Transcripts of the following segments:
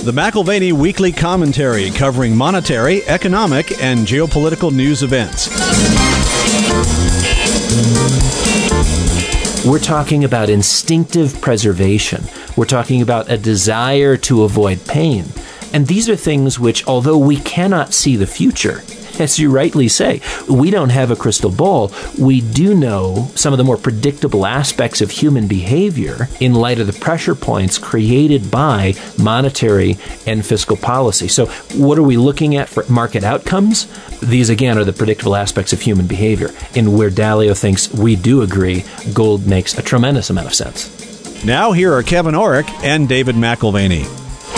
The McIlvaney Weekly Commentary, covering monetary, economic, and geopolitical news events. We're talking about instinctive preservation. We're talking about a desire to avoid pain. And these are things which, although we cannot see the future, as you rightly say, we don't have a crystal ball. We do know some of the more predictable aspects of human behavior in light of the pressure points created by monetary and fiscal policy. So what are we looking at for market outcomes? These, again, are the predictable aspects of human behavior. And where Dalio thinks we do agree, gold makes a tremendous amount of sense. Now here are Kevin Orrick and David McIlvaney.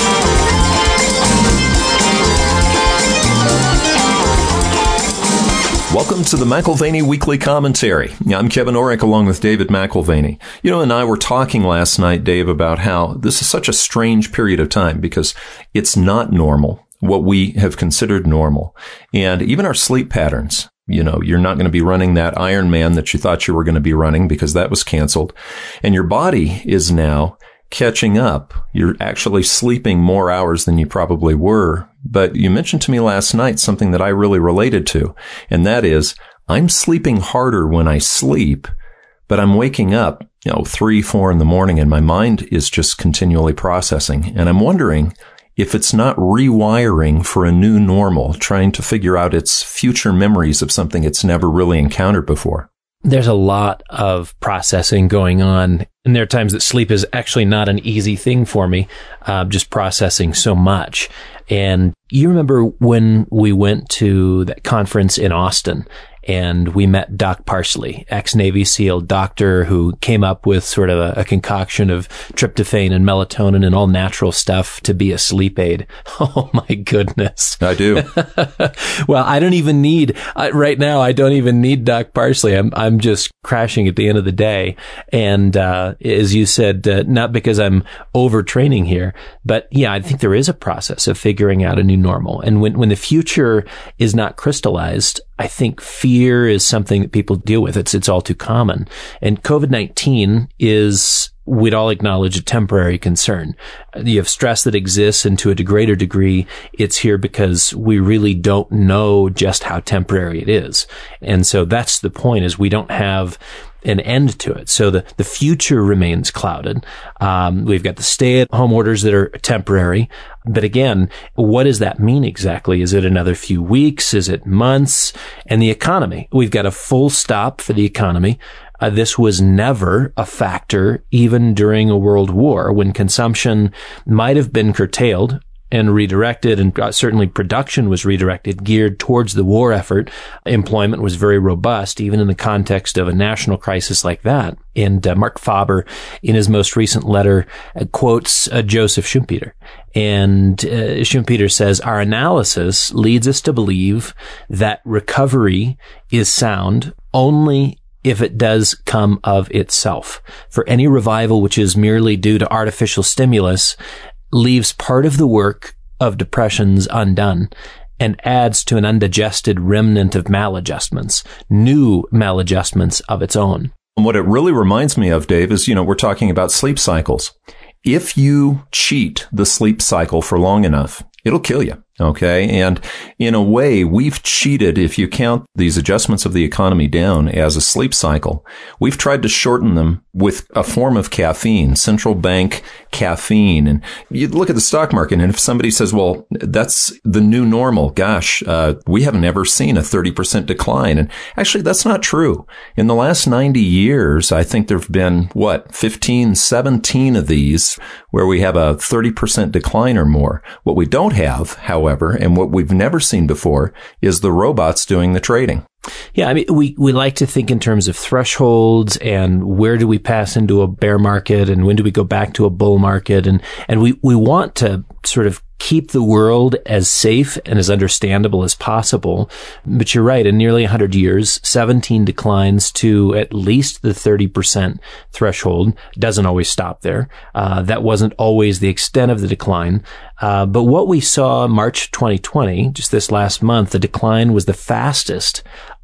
Welcome to the McIlvaney Weekly Commentary. I'm Kevin Orrick along with David McIlvaney. You and I were talking last night, Dave, about how this is such a strange period of time because it's not normal, what we have considered normal. And even our sleep patterns, you're not going to be running that Ironman that you thought you were going to be running because that was canceled. And your body is now catching up. You're actually sleeping more hours than you probably were. But you mentioned to me last night something that I really related to, and that is I'm sleeping harder when I sleep, but I'm waking up, 3, 4 in the morning, and my mind is just continually processing. And I'm wondering if it's not rewiring for a new normal, trying to figure out its future memories of something it's never really encountered before. There's a lot of processing going on. And there are times that sleep is actually not an easy thing for me, just processing so much. And you remember when we went to that conference in Austin and we met Doc Parsley, ex-Navy SEAL doctor who came up with sort of a concoction of tryptophan and melatonin and all natural stuff to be a sleep aid. Oh my goodness. I do. Well, I don't even need, right now, I don't even need Doc Parsley. I'm just crashing at the end of the day. And, as you said, not because I'm overtraining here, but yeah, I think there is a process of figuring out a new normal. And when the future is not crystallized, I think fear is something that people deal with. It's all too common. And COVID-19 is, we'd all acknowledge, a temporary concern. You have stress that exists, and to a greater degree, it's here because we really don't know just how temporary it is. And so that's the point, is we don't have an end to it. So the future remains clouded. We've got the stay-at-home orders that are temporary. But again, what does that mean exactly? Is it another few weeks? Is it months? And the economy. We've got a full stop for the economy. This was never a factor, even during a world war, when consumption might have been curtailed and redirected, and certainly production was redirected, geared towards the war effort. Employment was very robust, even in the context of a national crisis like that. And Mark Faber, in his most recent letter, quotes Joseph Schumpeter. And Schumpeter says, "Our analysis leads us to believe that recovery is sound only if it does come of itself. For any revival which is merely due to artificial stimulus leaves part of the work of depressions undone and adds to an undigested remnant of maladjustments, new maladjustments of its own." And what it really reminds me of, Dave, is, we're talking about sleep cycles. If you cheat the sleep cycle for long enough, it'll kill you. Okay. And in a way, we've cheated, if you count these adjustments of the economy down as a sleep cycle. We've tried to shorten them with a form of caffeine, central bank caffeine. And you look at the stock market, and if somebody says, well, that's the new normal, gosh, we haven't ever seen a 30% decline. And actually, that's not true. In the last 90 years, I think there have been, 15, 17 of these where we have a 30% decline or more. What we don't have, however, and what we've never seen before, is the robots doing the trading. Yeah, I mean, we like to think in terms of thresholds and where do we pass into a bear market and when do we go back to a bull market. And we want to sort of keep the world as safe and as understandable as possible. But you're right, in nearly 100 years, 17 declines to at least the 30% threshold. Doesn't always stop there. That wasn't always the extent of the decline. But what we saw March 2020, just this last month, the decline was the fastest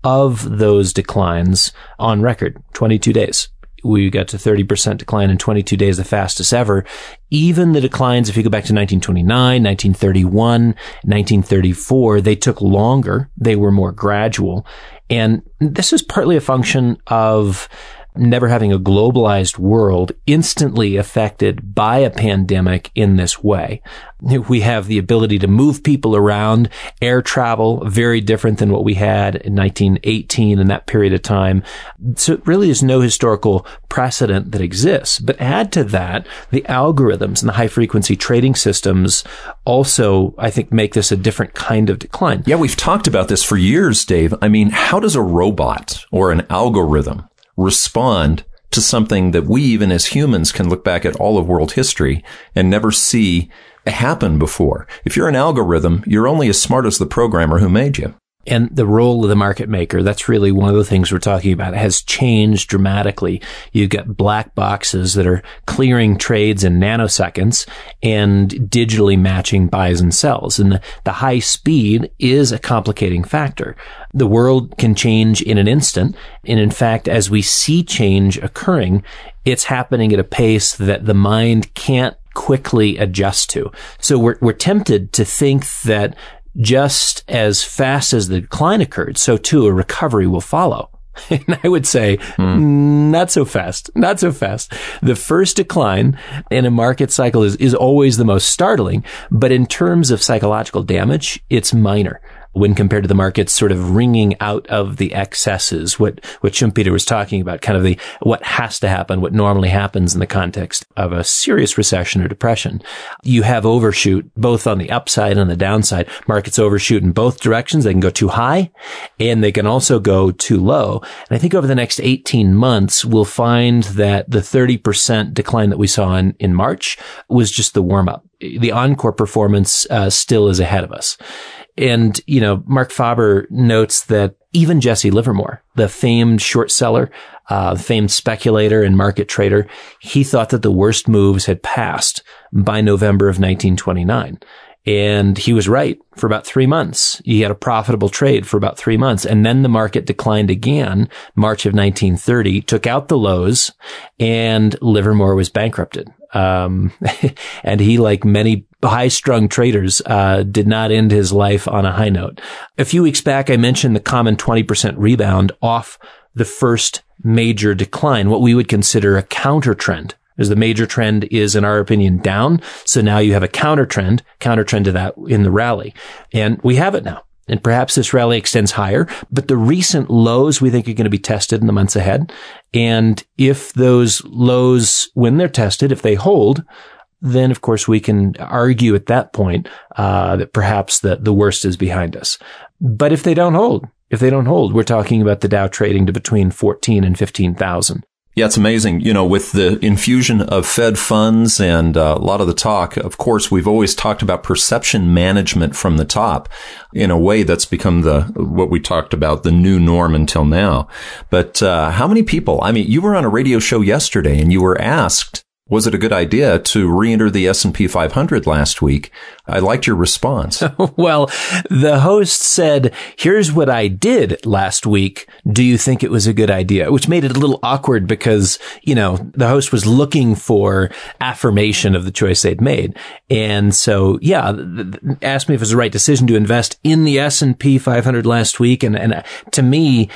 of those declines on record, 22 days. We got to 30% decline in 22 days, the fastest ever. even the declines, if you go back to 1929, 1931, 1934, they took longer. They were more gradual. And this is partly a function of never having a globalized world instantly affected by a pandemic in this way. We have the ability to move people around, air travel, very different than what we had in 1918 and that period of time. So it really is no historical precedent that exists. But add to that, the algorithms and the high frequency trading systems also, I think, make this a different kind of decline. Yeah, we've talked about this for years, Dave. I mean, how does a robot or an algorithm respond to something that we, even as humans, can look back at all of world history and never see happen before? If you're an algorithm, you're only as smart as the programmer who made you. And the role of the market maker, that's really one of the things we're talking about, has changed dramatically. You've got black boxes that are clearing trades in nanoseconds and digitally matching buys and sells. And the high speed is a complicating factor. The world can change in an instant. And in fact, as we see change occurring, it's happening at a pace that the mind can't quickly adjust to. So we're tempted to think that just as fast as the decline occurred, so too a recovery will follow. And I would say, not so fast, not so fast. The first decline in a market cycle is always the most startling, but in terms of psychological damage, it's minor when compared to the markets sort of wringing out of the excesses, what Schumpeter was talking about, kind of what has to happen, what normally happens in the context of a serious recession or depression. You have overshoot both on the upside and the downside. Markets overshoot in both directions. They can go too high and they can also go too low. And I think over the next 18 months, we'll find that the 30% decline that we saw in March was just the warm up. The encore performance still is ahead of us. And, Mark Faber notes that even Jesse Livermore, the famed short seller, famed speculator and market trader, he thought that the worst moves had passed by November of 1929. And he was right for about 3 months. He had a profitable trade for about 3 months. And then the market declined again, March of 1930, took out the lows, and Livermore was bankrupted. And he, like many high-strung traders, did not end his life on a high note. A few weeks back, I mentioned the common 20% rebound off the first major decline, what we would consider a counter trend. As the major trend is, in our opinion, down. So now you have a counter trend to that in the rally. And we have it now. And perhaps this rally extends higher, but the recent lows we think are going to be tested in the months ahead. And if those lows, when they're tested, if they hold, then of course we can argue at that point, that perhaps the worst is behind us. But if they don't hold, we're talking about the Dow trading to between 14 and 15,000. Yeah, it's amazing. With the infusion of Fed funds and a lot of the talk, of course, we've always talked about perception management from the top in a way that's become what we talked about, the new norm until now. But how many people? I mean, you were on a radio show yesterday and you were asked, was it a good idea to re-enter the S&P 500 last week? I liked your response. Well, the host said, here's what I did last week. Do you think it was a good idea? Which made it a little awkward because, the host was looking for affirmation of the choice they'd made. And so, asked me if it was the right decision to invest in the S&P 500 last week. And to me,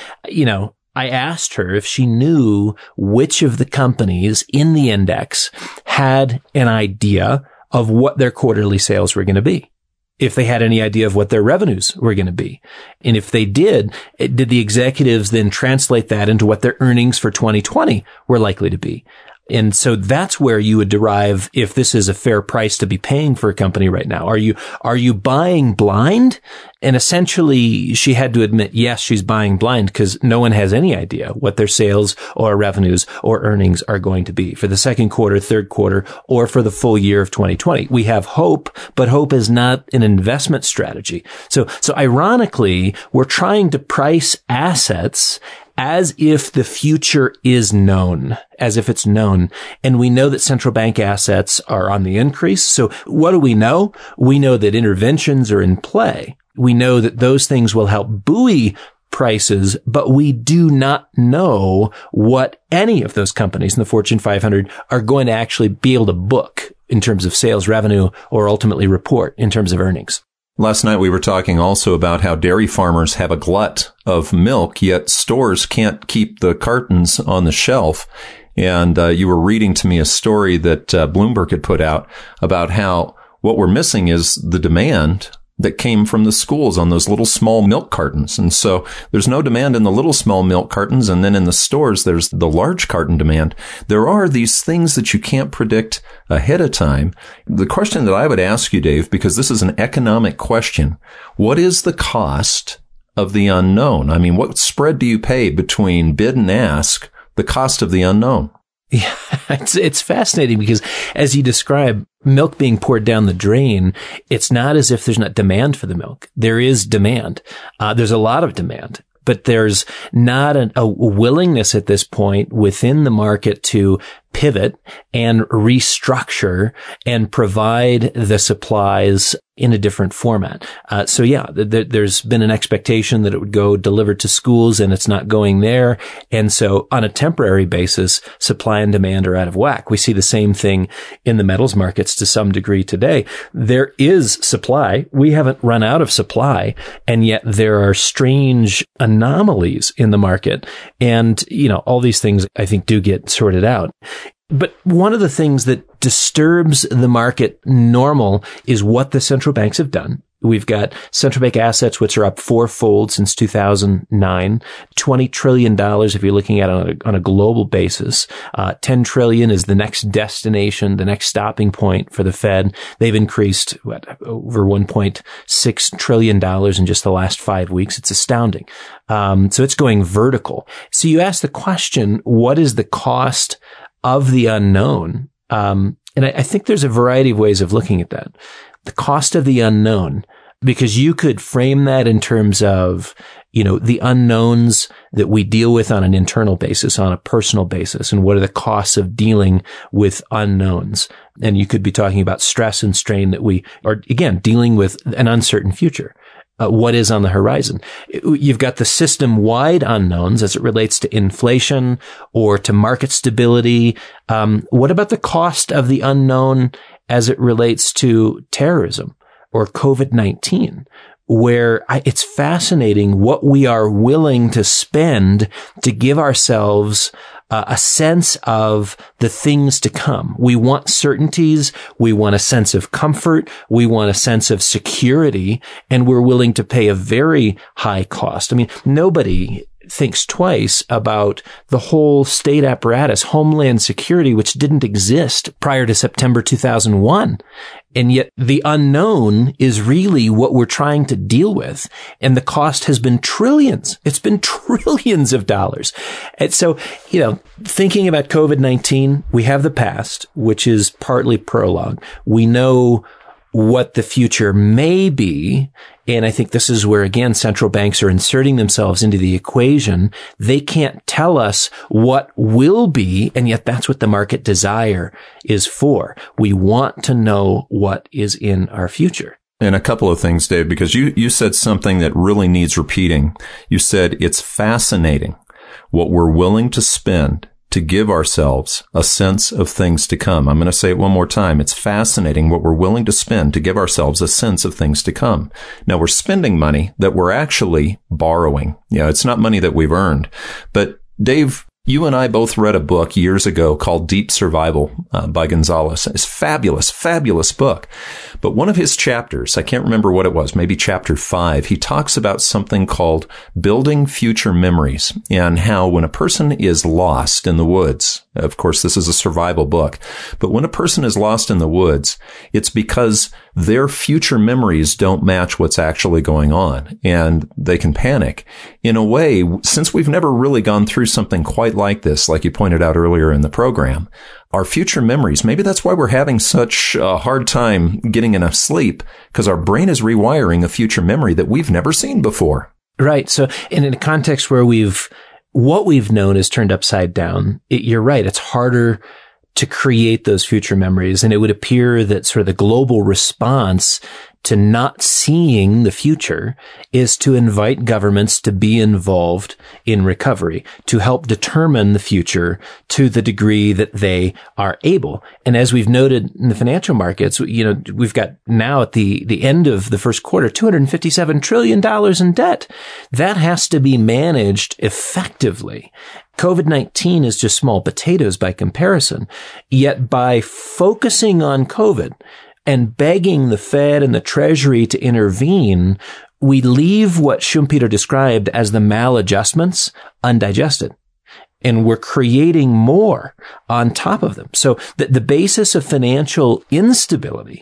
I asked her if she knew which of the companies in the index had an idea of what their quarterly sales were going to be, if they had any idea of what their revenues were going to be. And if they did the executives then translate that into what their earnings for 2020 were likely to be? And so that's where you would derive if this is a fair price to be paying for a company right now. Are you buying blind? And essentially she had to admit, yes, she's buying blind because no one has any idea what their sales or revenues or earnings are going to be for the second quarter, third quarter, or for the full year of 2020. We have hope, but hope is not an investment strategy. So ironically, we're trying to price assets as if the future is known, as if it's known. And we know that central bank assets are on the increase. So what do we know? We know that interventions are in play. We know that those things will help buoy prices, but we do not know what any of those companies in the Fortune 500 are going to actually be able to book in terms of sales revenue or ultimately report in terms of earnings. Last night we were talking also about how dairy farmers have a glut of milk, yet stores can't keep the cartons on the shelf. And you were reading to me a story that Bloomberg had put out about how what we're missing is the demand that came from the schools on those little small milk cartons. And so there's no demand in the little small milk cartons. And then in the stores, there's the large carton demand. There are these things that you can't predict ahead of time. The question that I would ask you, Dave, because this is an economic question, what is the cost of the unknown? I mean, what spread do you pay between bid and ask, the cost of the unknown? Yeah, it's fascinating because as you describe milk being poured down the drain, it's not as if there's not demand for the milk. There is demand. There's a lot of demand, but there's not a willingness at this point within the market to pivot and restructure and provide the supplies in a different format. So there's been an expectation that it would go delivered to schools and it's not going there. And so on a temporary basis, supply and demand are out of whack. We see the same thing in the metals markets to some degree today. There is supply. We haven't run out of supply. And yet there are strange anomalies in the market. And, all these things I think do get sorted out. But one of the things that disturbs the market normal is what the central banks have done. We've got central bank assets, which are up fourfold since 2009, $20 trillion if you're looking at it on a global basis. 10 trillion is the next destination, the next stopping point for the Fed. They've increased over $1.6 trillion in just the last 5 weeks. It's astounding. So it's going vertical. So you ask the question, what is the cost of the unknown? And I think there's a variety of ways of looking at that. The cost of the unknown, because you could frame that in terms of, the unknowns that we deal with on an internal basis, on a personal basis, and what are the costs of dealing with unknowns. And you could be talking about stress and strain that we are, again, dealing with an uncertain future. What is on the horizon? You've got the system-wide unknowns as it relates to inflation or to market stability. What about the cost of the unknown as it relates to terrorism or COVID-19? Where it's fascinating what we are willing to spend to give ourselves a sense of the things to come. We want certainties. We want a sense of comfort. We want a sense of security, and we're willing to pay a very high cost. I mean, nobody thinks twice about the whole state apparatus, Homeland Security, which didn't exist prior to September 2001. And yet the unknown is really what we're trying to deal with. And the cost has been trillions. It's been trillions of dollars. And so, thinking about COVID-19, we have the past, which is partly prologue. We know what the future may be. And I think this is where, again, central banks are inserting themselves into the equation. They can't tell us what will be, and yet that's what the market desire is for. We want to know what is in our future. And a couple of things, Dave, because you said something that really needs repeating. You said it's fascinating what we're willing to spend to give ourselves a sense of things to come. I'm going to say it one more time. It's fascinating what we're willing to spend to give ourselves a sense of things to come. Now, we're spending money that we're actually borrowing. It's not money that we've earned. But Dave, you and I both read a book years ago called Deep Survival by Gonzalez. It's a fabulous, fabulous book. But one of his chapters, I can't remember what it was, maybe chapter 5, he talks about something called building future memories and how when a person is lost in the woods, of course, this is a survival book, but when a person is lost in the woods, it's because their future memories don't match what's actually going on, and they can panic. In a way, since we've never really gone through something quite like this, like you pointed out earlier in the program, our future memories, maybe that's why we're having such a hard time getting enough sleep, because our brain is rewiring a future memory that we've never seen before. Right. So in a context where what we've known is turned upside down, you're right. It's harder to create those future memories. And it would appear that sort of the global response to not seeing the future is to invite governments to be involved in recovery, to help determine the future to the degree that they are able. And as we've noted in the financial markets, we've got now at the end of the first quarter, $257 trillion in debt. That has to be managed effectively. COVID-19 is just small potatoes by comparison. Yet by focusing on COVID and begging the Fed and the Treasury to intervene, we leave what Schumpeter described as the maladjustments undigested. And we're creating more on top of them. So the basis of financial instability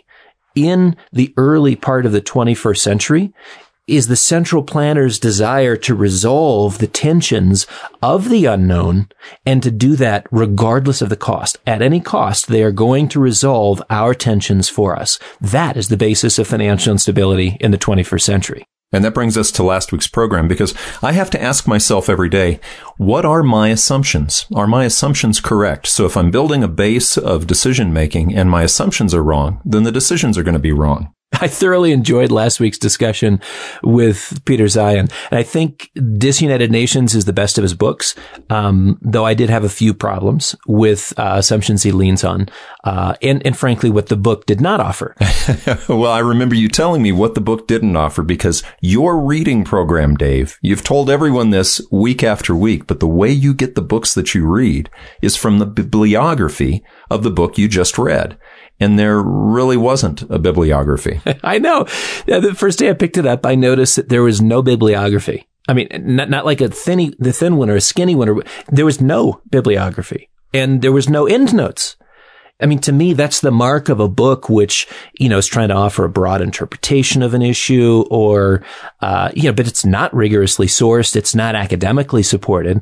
in the early part of the 21st century is the central planner's desire to resolve the tensions of the unknown and to do that regardless of the cost. At any cost, they are going to resolve our tensions for us. That is the basis of financial instability in the 21st century. And that brings us to last week's program, because I have to ask myself every day, what are my assumptions? Are my assumptions correct? So if I'm building a base of decision making and my assumptions are wrong, then the decisions are going to be wrong. I thoroughly enjoyed last week's discussion with Peter Zeihan. And I think Disunited Nations is the best of his books, though I did have a few problems with assumptions he leans on, and frankly, what the book did not offer. Well, I remember you telling me what the book didn't offer, because your reading program, Dave, you've told everyone this week after week, but the way you get the books that you read is from the bibliography of the book you just read. And there really wasn't a bibliography. I know. The first day I picked it up, I noticed that there was no bibliography. I mean, not like the thin one or a skinny one. There was no bibliography, and there was no endnotes. I mean, to me, that's the mark of a book which, is trying to offer a broad interpretation of an issue or, but it's not rigorously sourced. It's not academically supported.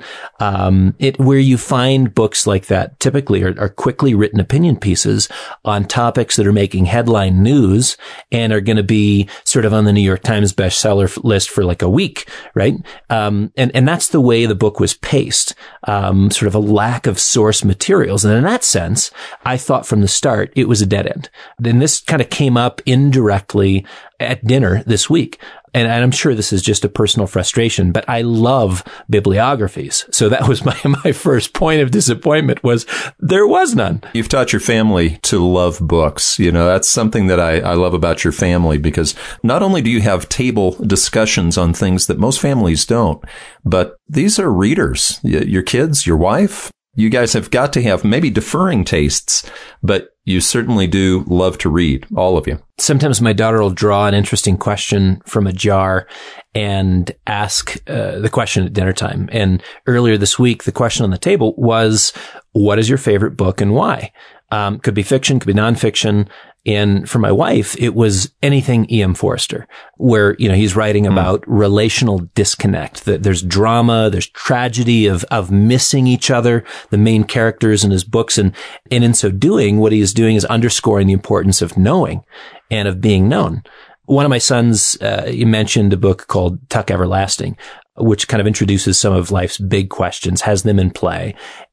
Where you find books like that typically are quickly written opinion pieces on topics that are making headline news and are going to be sort of on the New York Times bestseller list for like a week, right? And that's the way the book was paced, sort of a lack of source materials. And in that sense, I thought from the start it was a dead end. Then this kind of came up indirectly at dinner this week. And I'm sure this is just a personal frustration, but I love bibliographies. So that was my first point of disappointment was there was none. You've taught your family to love books. That's something that I love about your family, because not only do you have table discussions on things that most families don't, but these are readers. Your kids, your wife, you guys have got to have maybe differing tastes, but you certainly do love to read, all of you. Sometimes my daughter will draw an interesting question from a jar and ask the question at dinner time. And earlier this week, the question on the table was, what is your favorite book and why? Could be fiction, could be nonfiction. And for my wife, it was anything E.M. Forster, where, he's writing about relational disconnect, that there's drama, there's tragedy of missing each other, the main characters in his books. And in so doing, what he is doing is underscoring the importance of knowing and of being known. One of my sons, he mentioned a book called Tuck Everlasting, which kind of introduces some of life's big questions, has them in play.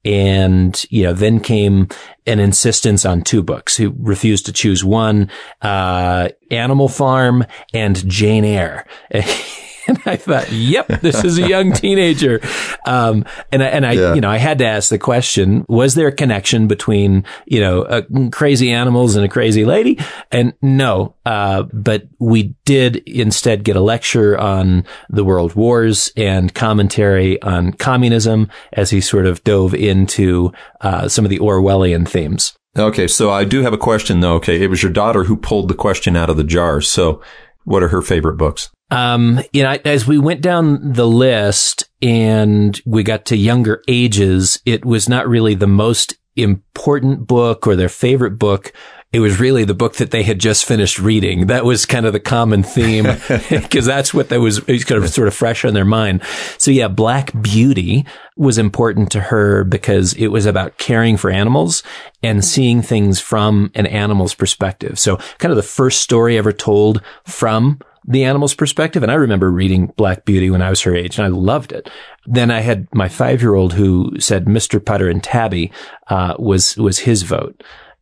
And, then came an insistence on two books. He refused to choose one, Animal Farm and Jane Eyre. And I thought, yep, this is a young teenager. I had to ask the question, was there a connection between, crazy animals and a crazy lady? And no, but we did instead get a lecture on the world wars and commentary on communism as he sort of dove into, some of the Orwellian themes. Okay. So I do have a question though. Okay. It was your daughter who pulled the question out of the jar. So what are her favorite books? As we went down the list and we got to younger ages, it was not really the most important book or their favorite book. It was really the book that they had just finished reading. That was kind of the common theme because that's what was kind of sort of fresh on their mind. So yeah, Black Beauty was important to her because it was about caring for animals and seeing things from an animal's perspective. So kind of the first story ever told from the animal's perspective. And I remember reading Black Beauty when I was her age and I loved it. Then I had my 5-year-old who said Mr. Putter and Tabby, was his vote.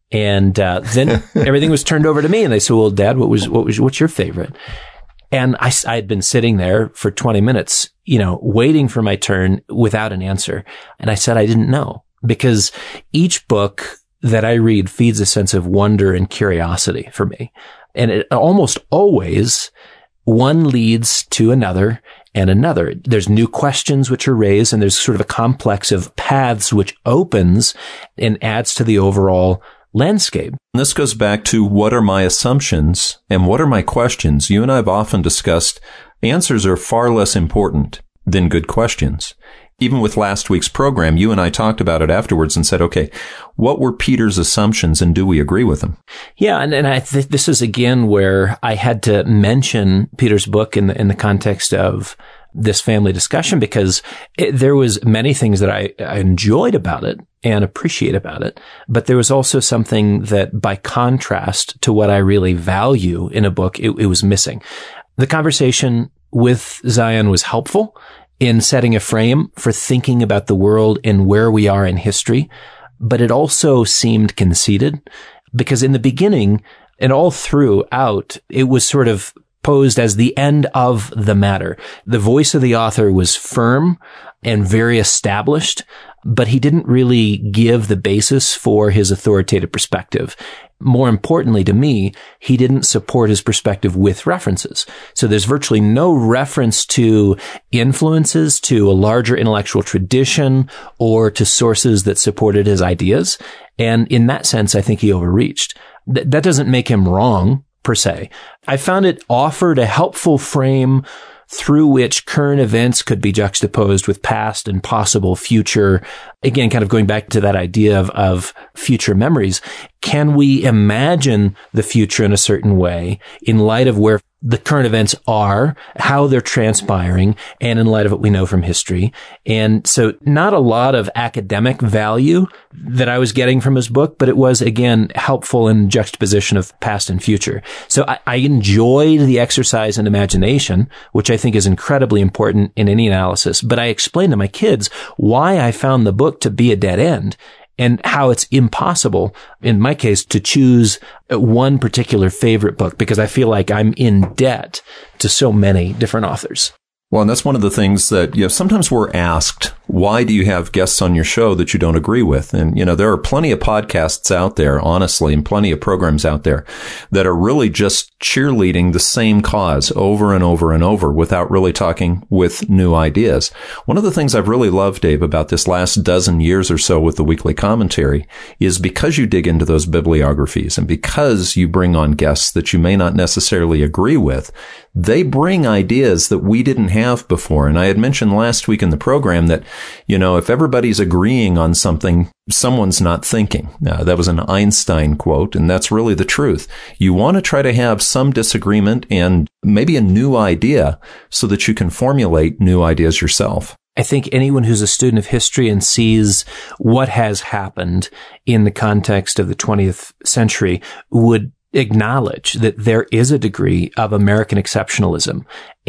And then everything was turned over to me, and they said, "Well, Dad, what's your favorite?" And I had been sitting there for 20 minutes, waiting for my turn without an answer. And I said I didn't know, because each book that I read feeds a sense of wonder and curiosity for me. And it almost always, one leads to another and another. There's new questions which are raised, and there's sort of a complex of paths which opens and adds to the overall landscape. This goes back to what are my assumptions and what are my questions? You and I have often discussed answers are far less important than good questions. Even with last week's program, you and I talked about it afterwards and said, okay, what were Peter's assumptions and do we agree with them? Yeah. And I think this is again where I had to mention Peter's book in the context of this family discussion, because there was many things that I enjoyed about it and appreciate about it. But there was also something that, by contrast to what I really value in a book, it was missing. The conversation with Zion was helpful in setting a frame for thinking about the world and where we are in history. But it also seemed conceited, because in the beginning and all throughout, it was sort of posed as the end of the matter. The voice of the author was firm and very established, but he didn't really give the basis for his authoritative perspective. More importantly to me, he didn't support his perspective with references. So there's virtually no reference to influences, to a larger intellectual tradition, or to sources that supported his ideas. And in that sense, I think he overreached. That doesn't make him wrong, per se. I found it offered a helpful frame through which current events could be juxtaposed with past and possible future. Again, kind of going back to that idea of future memories. Can we imagine the future in a certain way in light of where the current events are, how they're transpiring, and in light of what we know from history? And so not a lot of academic value that I was getting from his book, but it was, again, helpful in juxtaposition of past and future. So I enjoyed the exercise in imagination, which I think is incredibly important in any analysis. But I explained to my kids why I found the book to be a dead end, and how it's impossible, in my case, to choose one particular favorite book, because I feel like I'm in debt to so many different authors. Well, and that's one of the things that, sometimes we're asked, why do you have guests on your show that you don't agree with? And, there are plenty of podcasts out there, honestly, and plenty of programs out there that are really just cheerleading the same cause over and over and over without really talking with new ideas. One of the things I've really loved, Dave, about this last dozen years or so with the weekly commentary is because you dig into those bibliographies and because you bring on guests that you may not necessarily agree with, they bring ideas that we didn't have before. And I had mentioned last week in the program that, if everybody's agreeing on something, someone's not thinking. That was an Einstein quote, and that's really the truth. You want to try to have some disagreement and maybe a new idea so that you can formulate new ideas yourself. I think anyone who's a student of history and sees what has happened in the context of the 20th century would acknowledge that there is a degree of American exceptionalism.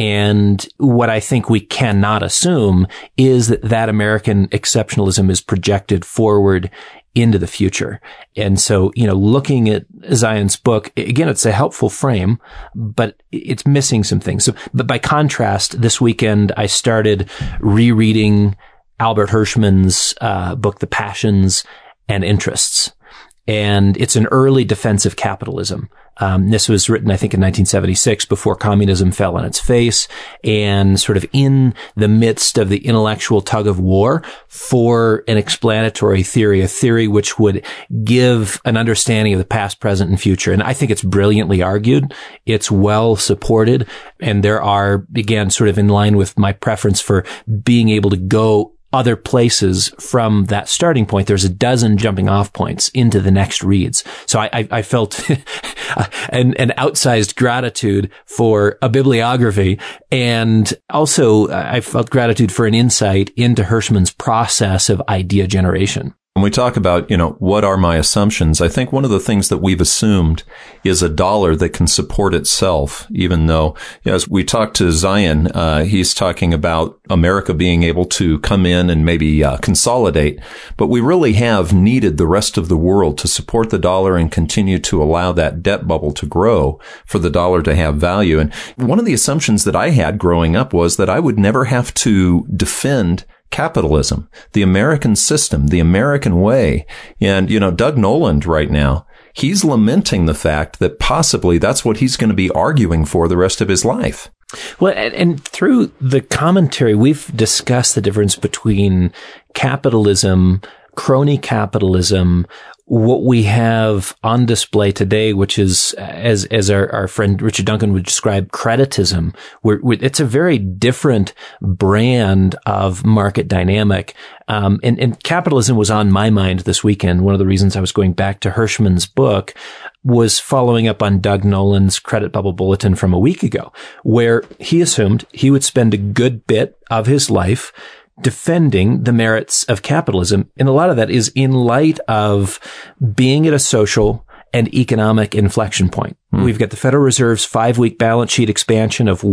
And what I think we cannot assume is that American exceptionalism is projected forward into the future. And so, looking at Zion's book, again, it's a helpful frame, but it's missing some things. So, but by contrast, this weekend, I started rereading Albert Hirschman's book, The Passions and Interests. And it's an early defense of capitalism. This was written, I think, in 1976, before communism fell on its face, and sort of in the midst of the intellectual tug of war for an explanatory theory, a theory which would give an understanding of the past, present, and future. And I think it's brilliantly argued. It's well supported. And there are, again, sort of in line with my preference for being able to go other places from that starting point. There's a dozen jumping off points into the next reads. So I felt an outsized gratitude for a bibliography. And also I felt gratitude for an insight into Hirschman's process of idea generation. When we talk about, what are my assumptions, I think one of the things that we've assumed is a dollar that can support itself, even though, as we talked to Zion, he's talking about America being able to come in and maybe consolidate, but we really have needed the rest of the world to support the dollar and continue to allow that debt bubble to grow for the dollar to have value. And one of the assumptions that I had growing up was that I would never have to defend capitalism, the American system, the American way. And, Doug Noland right now, he's lamenting the fact that possibly that's what he's going to be arguing for the rest of his life. Well, and through the commentary, we've discussed the difference between capitalism, crony capitalism, what we have on display today, which is, as our friend Richard Duncan would describe, creditism. It's a very different brand of market dynamic. And capitalism was on my mind this weekend. One of the reasons I was going back to Hirschman's book was following up on Doug Noland's Credit Bubble Bulletin from a week ago, where he assumed he would spend a good bit of his life defending the merits of capitalism. And a lot of that is in light of being at a social and economic inflection point. We've got the Federal Reserve's 5-week balance sheet expansion of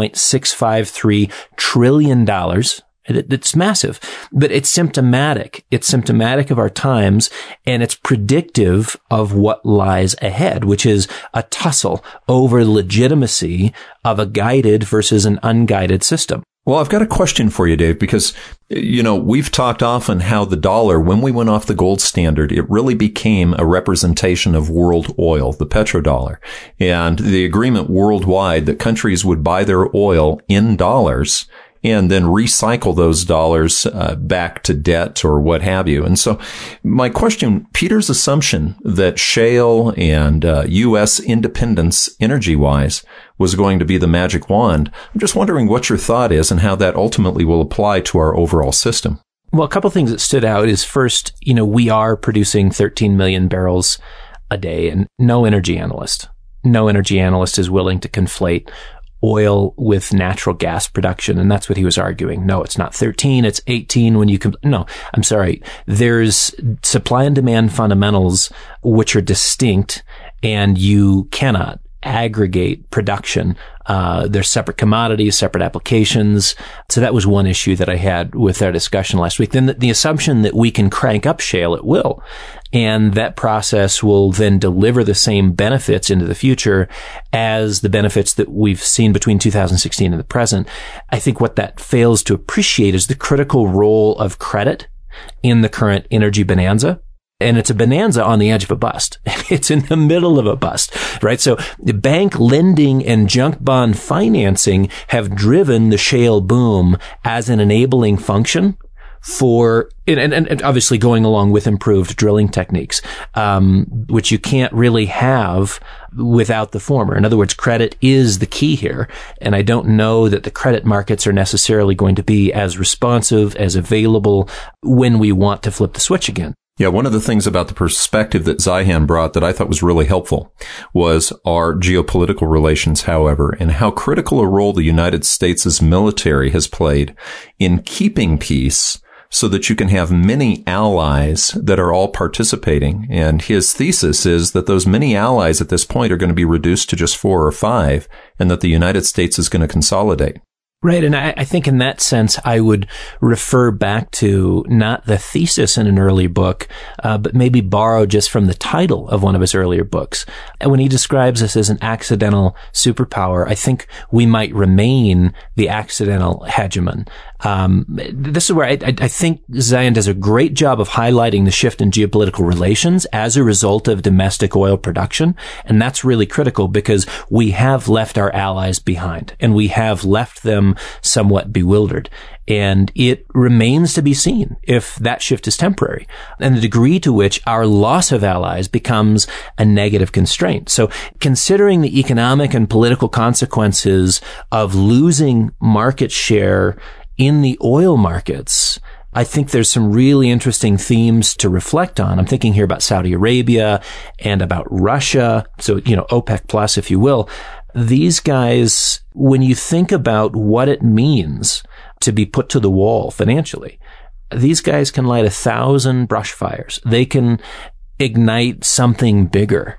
$1.653 trillion. It's massive, but it's symptomatic. It's symptomatic of our times, and it's predictive of what lies ahead, which is a tussle over legitimacy of a guided versus an unguided system. Well, I've got a question for you, Dave, because, we've talked often how the dollar, when we went off the gold standard, it really became a representation of world oil, the petrodollar, and the agreement worldwide that countries would buy their oil in dollars and then recycle those dollars back to debt or what have you. And so my question, Peter's assumption that shale and U.S. independence energy-wise was going to be the magic wand, I'm just wondering what your thought is and how that ultimately will apply to our overall system. Well, a couple of things that stood out is first, we are producing 13 million barrels a day, and no energy analyst is willing to conflate oil with natural gas production. And that's what he was arguing. No, it's not 13. It's 18 when you no, I'm sorry. There's supply and demand fundamentals, which are distinct, and you cannot aggregate production. There's separate commodities, separate applications. So that was one issue that I had with our discussion last week. Then the assumption that we can crank up shale, it will. And that process will then deliver the same benefits into the future as the benefits that we've seen between 2016 and the present. I think what that fails to appreciate is the critical role of credit in the current energy bonanza. And it's a bonanza on the edge of a bust. It's in the middle of a bust, right? So the bank lending and junk bond financing have driven the shale boom as an enabling function for, and obviously going along with improved drilling techniques, which you can't really have without the former. In other words, credit is the key here. And I don't know that the credit markets are necessarily going to be as responsive, as available when we want to flip the switch again. Yeah, one of the things about the perspective that Zihan brought that I thought was really helpful was our geopolitical relations, however, and how critical a role the United States' military has played in keeping peace so that you can have many allies that are all participating. And his thesis is that those many allies at this point are going to be reduced to just 4 or 5, and that the United States is going to consolidate. Right. And I think in that sense, I would refer back to not the thesis in an early book, but maybe borrow just from the title of one of his earlier books. And when he describes us as an accidental superpower, I think we might remain the accidental hegemon. This is where I think Zion does a great job of highlighting the shift in geopolitical relations as a result of domestic oil production. And that's really critical because we have left our allies behind and we have left them somewhat bewildered. And it remains to be seen if that shift is temporary and the degree to which our loss of allies becomes a negative constraint. So considering the economic and political consequences of losing market share in the oil markets, I think there's some really interesting themes to reflect on. I'm thinking here about Saudi Arabia and about Russia. So, OPEC plus, if you will. These guys, when you think about what it means to be put to the wall financially, these guys can light 1,000 brush fires. They can ignite something bigger,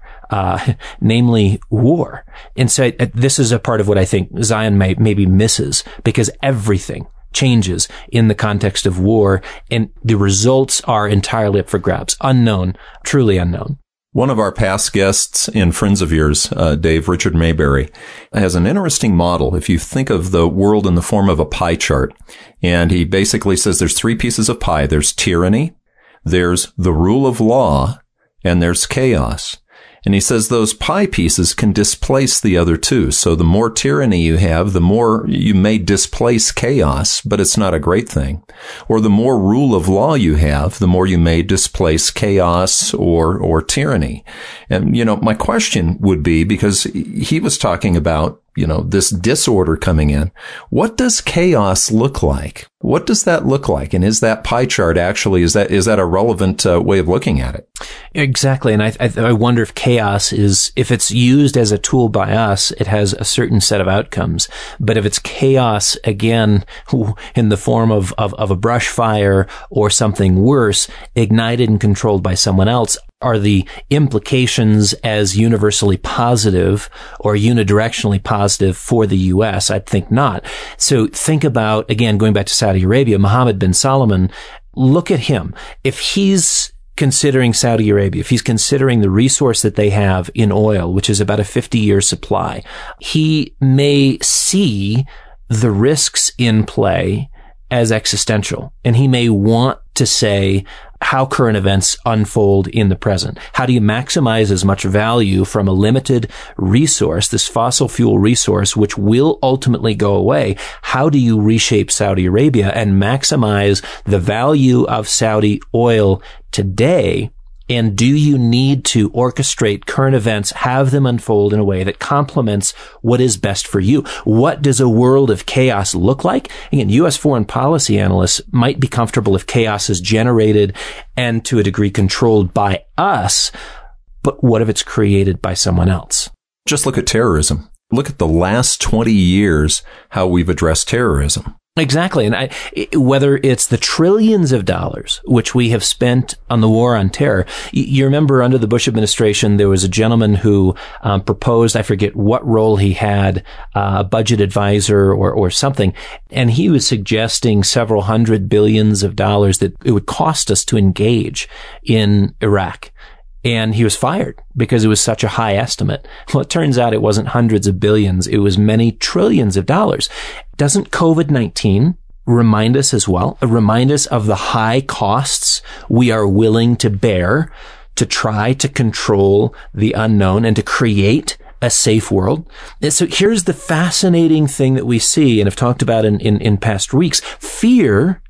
namely war. And so this is a part of what I think Zion maybe misses, because everything changes in the context of war, and the results are entirely up for grabs. Unknown, truly unknown. One of our past guests and friends of yours, Dave, Richard Mayberry, has an interesting model. If you think of the world in the form of a pie chart, and he basically says there's 3 pieces of pie. There's tyranny, there's the rule of law, and there's chaos. And he says those pie pieces can displace the other 2. So the more tyranny you have, the more you may displace chaos, but it's not a great thing. Or the more rule of law you have, the more you may displace chaos or tyranny. And, my question would be, because he was talking about, this disorder coming in. What does chaos look like? What does that look like? And is that pie chart actually, is that a relevant way of looking at it? Exactly. And I wonder if chaos if it's used as a tool by us, it has a certain set of outcomes. But if it's chaos, again, in the form of a brush fire or something worse, ignited and controlled by someone else, are the implications as universally positive or unidirectionally positive for the U.S.? I'd think not. So think about, again, going back to Saudi Arabia, Mohammed bin Salman, look at him. If he's considering Saudi Arabia, if he's considering the resource that they have in oil, which is about a 50-year supply, he may see the risks in play as existential. And he may want to say how current events unfold in the present. How do you maximize as much value from a limited resource, this fossil fuel resource, which will ultimately go away? How do you reshape Saudi Arabia and maximize the value of Saudi oil today? And do you need to orchestrate current events, have them unfold in a way that complements what is best for you? What does a world of chaos look like? Again, U.S. foreign policy analysts might be comfortable if chaos is generated and to a degree controlled by us, but what if it's created by someone else? Just look at terrorism. Look at the last 20 years, how we've addressed terrorism. Exactly. And whether it's the trillions of dollars which we have spent on the war on terror, you remember under the Bush administration, there was a gentleman who proposed, I forget what role he had, a budget advisor or something, and he was suggesting several $100 billion that it would cost us to engage in Iraq. And he was fired because it was such a high estimate. Well, it turns out it wasn't hundreds of billions. It was many trillions of dollars. Doesn't COVID-19 remind us as well? Remind us of the high costs we are willing to bear to try to control the unknown and to create a safe world? And so here's the fascinating thing that we see and have talked about in past weeks. Fear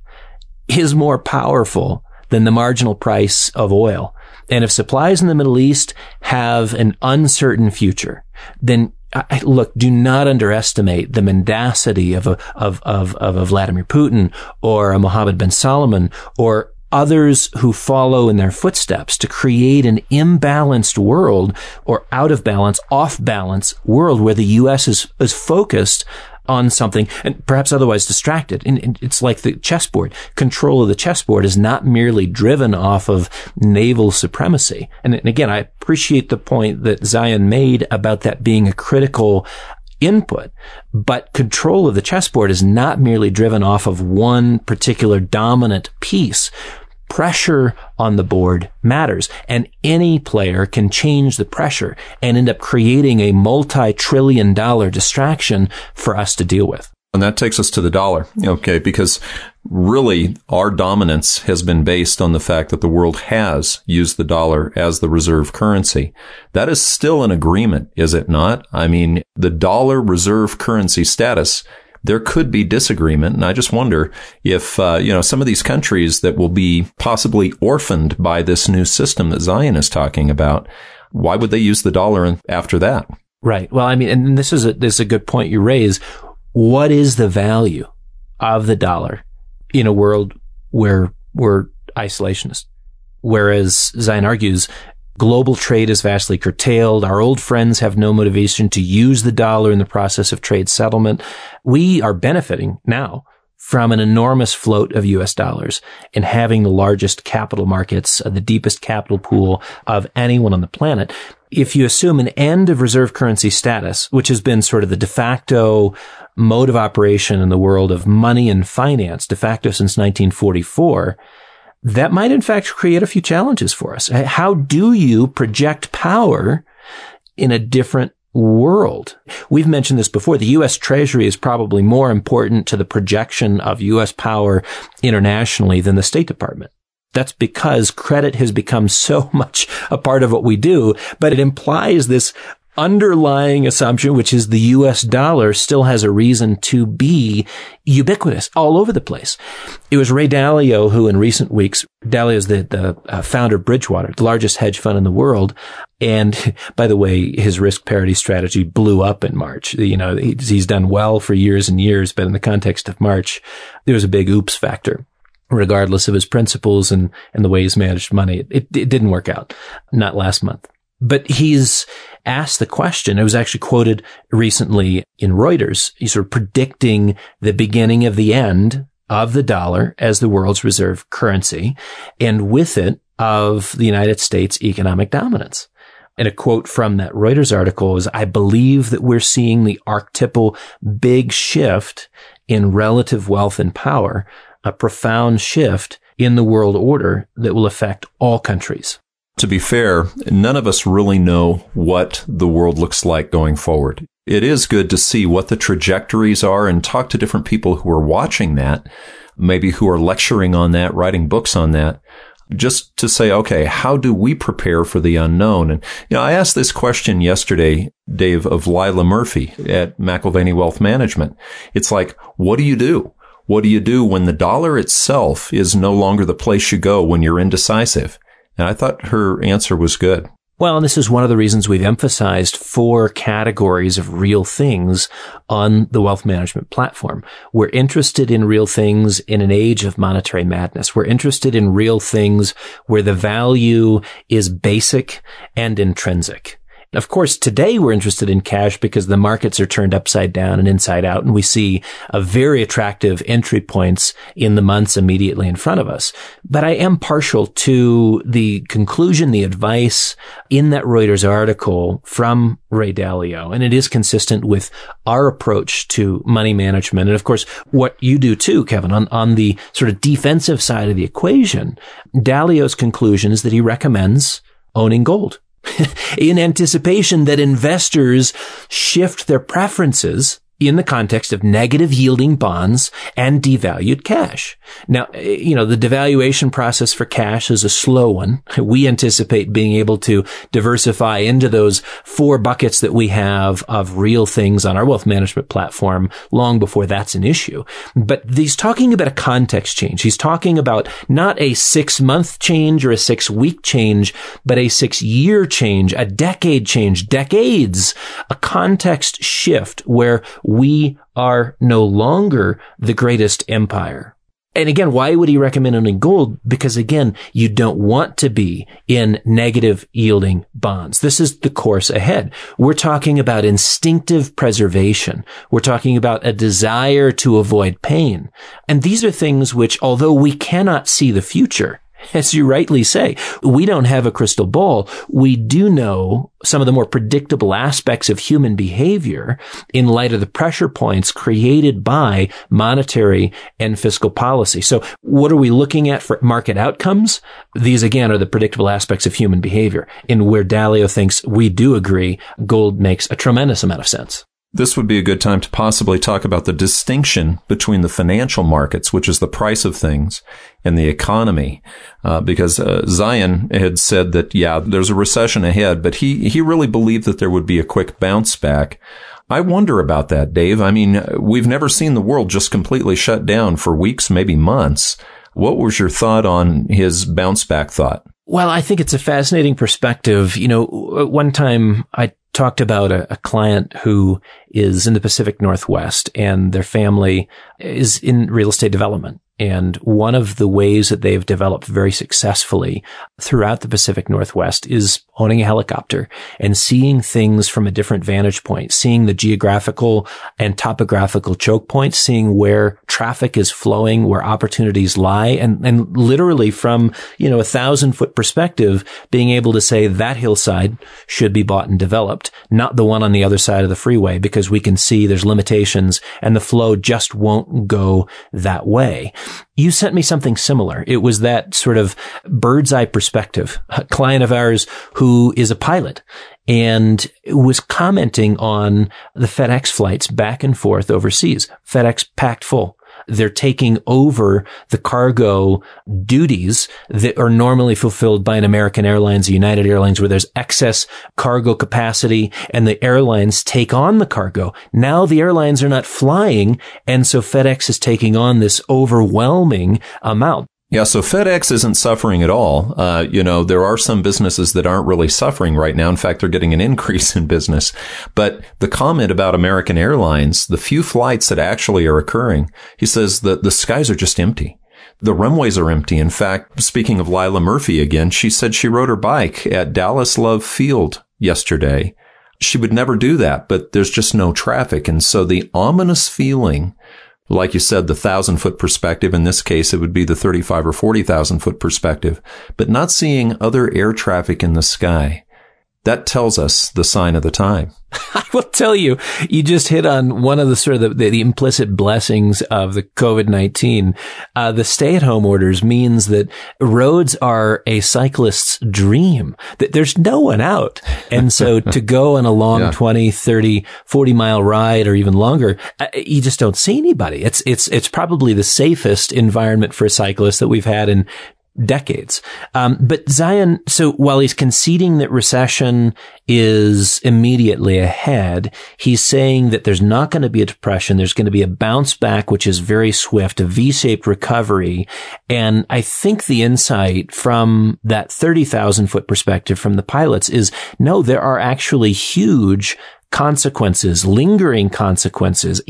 is more powerful than the marginal price of oil. And if supplies in the Middle East have an uncertain future, then look, do not underestimate the mendacity of a Vladimir Putin or a Mohammed bin Salman or others who follow in their footsteps to create an imbalanced world or out of balance, off balance world where the U.S. is focused on something and perhaps otherwise distracted. And it's like the chessboard. Control of the chessboard is not merely driven off of naval supremacy. And again, I appreciate the point that Zion made about that being a critical input, but control of the chessboard is not merely driven off of one particular dominant piece. Pressure on the board matters, and any player can change the pressure and end up creating a multi-trillion-dollar distraction for us to deal with. And that takes us to the dollar, okay, because really our dominance has been based on the fact that the world has used the dollar as the reserve currency. That is still an agreement, is it not? I mean, the dollar reserve currency status, there could be disagreement, and I just wonder if, some of these countries that will be possibly orphaned by this new system that Zion is talking about, why would they use the dollar after that? Right. Well, I mean, and this is a good point you raise. What is the value of the dollar in a world where we're isolationist? Whereas Zion argues, global trade is vastly curtailed. Our old friends have no motivation to use the dollar in the process of trade settlement. We are benefiting now from an enormous float of U.S. dollars and having the largest capital markets, the deepest capital pool of anyone on the planet. If you assume an end of reserve currency status, which has been sort of the de facto mode of operation in the world of money and finance, de facto since 1944, that might in fact create a few challenges for us. How do you project power in a different world? We've mentioned this before. The U.S. Treasury is probably more important to the projection of U.S. power internationally than the State Department. That's because credit has become so much a part of what we do, but it implies this underlying assumption, which is the U.S. dollar still has a reason to be ubiquitous all over the place. It was Ray Dalio who in recent weeks, Dalio is the founder of Bridgewater, the largest hedge fund in the world. And by the way, his risk parity strategy blew up in March. You know, he's done well for years and years, but in the context of March, there was a big oops factor. Regardless of his principles and the way he's managed money, it didn't work out. Not last month. But he's asked the question, it was actually quoted recently in Reuters, he's sort of predicting the beginning of the end of the dollar as the world's reserve currency, and with it, of the United States' economic dominance. And a quote from that Reuters article is, I believe that we're seeing the archetypal big shift in relative wealth and power, a profound shift in the world order that will affect all countries. To be fair, none of us really know what the world looks like going forward. It is good to see what the trajectories are and talk to different people who are watching that, maybe who are lecturing on that, writing books on that, just to say, okay, how do we prepare for the unknown? And, I asked this question yesterday, Dave, of Lila Murphy at McIlvaney Wealth Management. It's like, what do you do? What do you do when the dollar itself is no longer the place you go when you're indecisive? And I thought her answer was good. Well, and this is one of the reasons we've emphasized 4 categories of real things on the wealth management platform. We're interested in real things in an age of monetary madness. We're interested in real things where the value is basic and intrinsic. Of course, today we're interested in cash because the markets are turned upside down and inside out, and we see a very attractive entry points in the months immediately in front of us. But I am partial to the conclusion, the advice in that Reuters article from Ray Dalio, and it is consistent with our approach to money management. And of course, what you do too, Kevin, on the sort of defensive side of the equation. Dalio's conclusion is that he recommends owning gold. In anticipation that investors shift their preferences in the context of negative yielding bonds and devalued cash. Now, the devaluation process for cash is a slow one. We anticipate being able to diversify into those 4 buckets that we have of real things on our wealth management platform long before that's an issue. But he's talking about a context change. He's talking about not a 6-month change or a 6-week change, but a 6-year change, a decade change, decades, a context shift where we are no longer the greatest empire. And again, why would he recommend owning gold? Because again, you don't want to be in negative yielding bonds. This is the course ahead. We're talking about instinctive preservation. We're talking about a desire to avoid pain. And these are things which, although we cannot see the future, as you rightly say, we don't have a crystal ball. We do know some of the more predictable aspects of human behavior in light of the pressure points created by monetary and fiscal policy. So what are we looking at for market outcomes? These, again, are the predictable aspects of human behavior. And where Dalio thinks we do agree, gold makes a tremendous amount of sense. This would be a good time to possibly talk about the distinction between the financial markets, which is the price of things, and the economy. Because Zion had said that, there's a recession ahead, but he really believed that there would be a quick bounce back. I wonder about that, Dave. I mean, we've never seen the world just completely shut down for weeks, maybe months. What was your thought on his bounce back thought? Well, I think it's a fascinating perspective. One time I talked about a client who is in the Pacific Northwest, and their family is in real estate development. And one of the ways that they've developed very successfully throughout the Pacific Northwest is owning a helicopter and seeing things from a different vantage point, seeing the geographical and topographical choke points, seeing where traffic is flowing, where opportunities lie, and literally from, 1,000-foot perspective, being able to say that hillside should be bought and developed, not the one on the other side of the freeway, because we can see there's limitations and the flow just won't go that way. You sent me something similar. It was that sort of bird's eye perspective. A client of ours who is a pilot and was commenting on the FedEx flights back and forth overseas. FedEx packed full. They're taking over the cargo duties that are normally fulfilled by an American Airlines, a United Airlines, where there's excess cargo capacity and the airlines take on the cargo. Now the airlines are not flying, and so FedEx is taking on this overwhelming amount. Yeah, so FedEx isn't suffering at all. There are some businesses that aren't really suffering right now. In fact, they're getting an increase in business. But the comment about American Airlines, the few flights that actually are occurring, he says that the skies are just empty. The runways are empty. In fact, speaking of Lila Murphy again, she said she rode her bike at Dallas Love Field yesterday. She would never do that, but there's just no traffic. And so the ominous feeling, like you said, the 1,000-foot perspective, in this case, it would be the 35 or 40,000-foot perspective, but not seeing other air traffic in the sky. That tells us the sign of the time. I will tell you, you just hit on one of the sort of the implicit blessings of the COVID-19. The stay-at-home orders means that roads are a cyclist's dream, that there's no one out. And so to go on a long 20, 30, 40-mile ride or even longer, you just don't see anybody. It's probably the safest environment for a cyclist that we've had in decades. But Zion, so while he's conceding that recession is immediately ahead, he's saying that there's not going to be a depression. There's going to be a bounce back, which is very swift, a V-shaped recovery. And I think the insight from that 30,000-foot perspective from the pilots is, no, there are actually huge consequences, lingering consequences,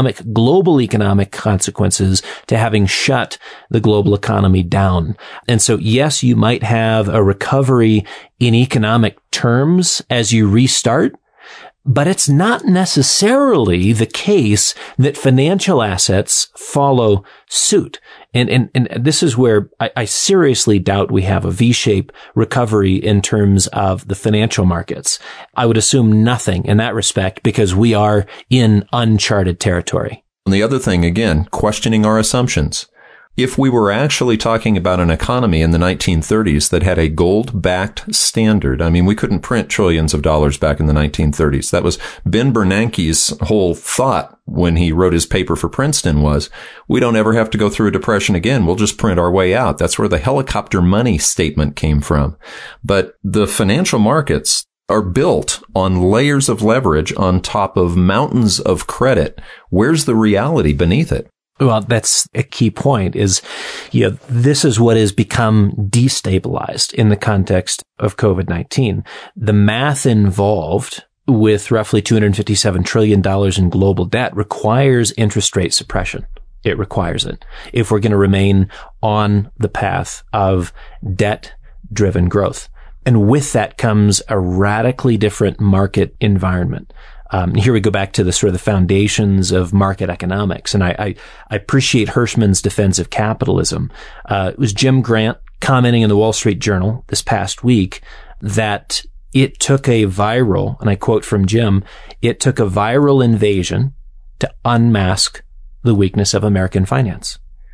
global economic consequences to having shut the global economy down. And so, yes, you might have a recovery in economic terms as you restart, but it's not necessarily the case that financial assets follow suit. And this is where I seriously doubt we have a V-shaped recovery in terms of the financial markets. I would assume nothing in that respect because we are in uncharted territory. And the other thing, again, questioning our assumptions. If we were actually talking about an economy in the 1930s that had a gold-backed standard, I mean, we couldn't print trillions of dollars back in the 1930s. That was Ben Bernanke's whole thought when he wrote his paper for Princeton was, we don't ever have to go through a depression again. We'll just print our way out. That's where the helicopter money statement came from. But the financial markets are built on layers of leverage on top of mountains of credit. Where's the reality beneath it? Well, that's a key point is, this is what has become destabilized in the context of COVID-19. The math involved with roughly $257 trillion in global debt requires interest rate suppression. It requires it if we're going to remain on the path of debt-driven growth. And with that comes a radically different market environment. Here we go back to the sort of the foundations of market economics. And I appreciate Hirschman's defense of capitalism. It was Jim Grant commenting in the Wall Street Journal this past week that it took a viral, and I quote from Jim, it took a viral invasion to unmask the weakness of American finance.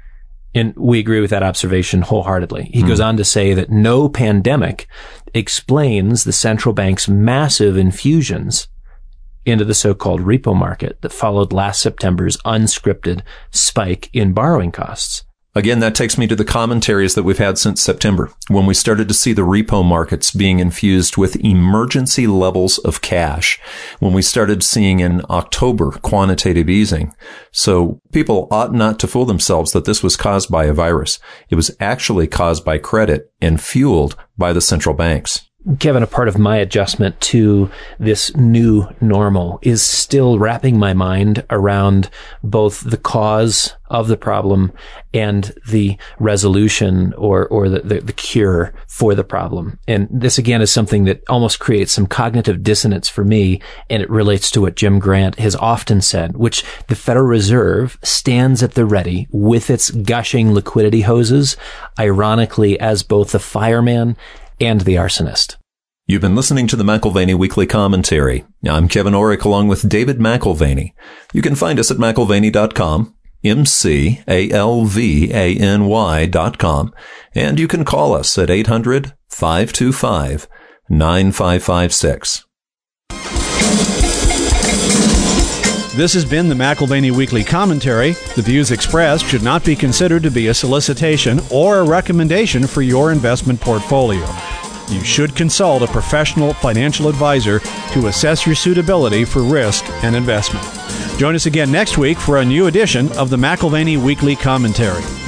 And we agree with that observation wholeheartedly. He goes on to say that no pandemic explains the central bank's massive infusions into the so-called repo market that followed last September's unscripted spike in borrowing costs. Again, that takes me to the commentaries that we've had since September, when we started to see the repo markets being infused with emergency levels of cash, when we started seeing in October quantitative easing. So people ought not to fool themselves that this was caused by a virus. It was actually caused by credit and fueled by the central banks. Kevin, a part of my adjustment to this new normal is still wrapping my mind around both the cause of the problem and the resolution or the cure for the problem. And this, again, is something that almost creates some cognitive dissonance for me, and it relates to what Jim Grant has often said, which the Federal Reserve stands at the ready with its gushing liquidity hoses, ironically, as both the fireman and the arsonist. You've been listening to the McAlvany Weekly Commentary. I'm Kevin Orrick along with David McAlvany. You can find us at McAlvany.com, McAlvany.com, and you can call us at 800-525-9556. This has been the McAlvany Weekly Commentary. The views expressed should not be considered to be a solicitation or a recommendation for your investment portfolio. You should consult a professional financial advisor to assess your suitability for risk and investment. Join us again next week for a new edition of the McAlvany Weekly Commentary.